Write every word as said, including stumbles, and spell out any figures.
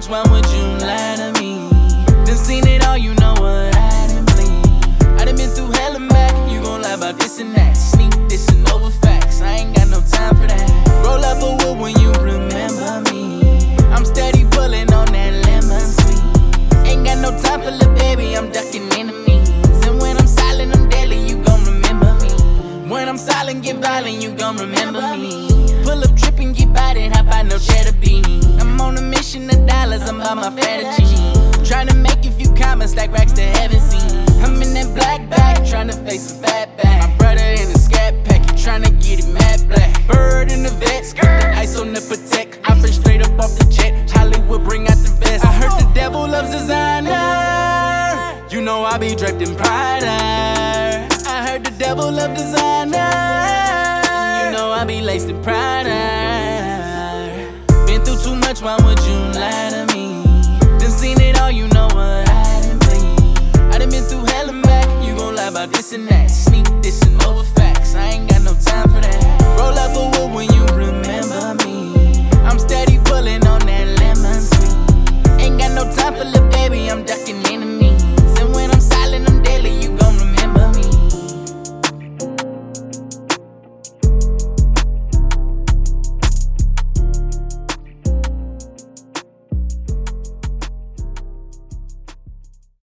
much, why would you lie to me? Done seen it all, you know what I done bleed. I done been through hell and back, you gon' lie about this and that. Sneak this and over facts, I ain't got no time for that. Roll up a wood when you remember me. I'm steady pulling on that lemon sweet. Ain't got no time for little baby, I'm ducking enemies. And when I'm silent, I'm deadly, you gon' remember me. When I'm silent, get violent, you gon' remember me. Pull up, trippin', get bodied, hop out, no cheddar bean. I'm on a mission of dollars, I'm about my feta cheese. Tryna make a few comments like racks to heaven seen. I'm in that black bag, tryna face a fat bag. My brother in a scat pack, he tryna get it mad black. Bird in the vet, skirt the ice on the protect. I been straight up off the jet, Hollywood bring out the vest. I heard the devil loves designer, you know I be draped in Prada. I heard the devil love designer, you know I be laced in Prada. Been through too much, why would you lie to me? Done seen it all, you know what I done bleed. I done been through hell and back, you gon' lie about this and that.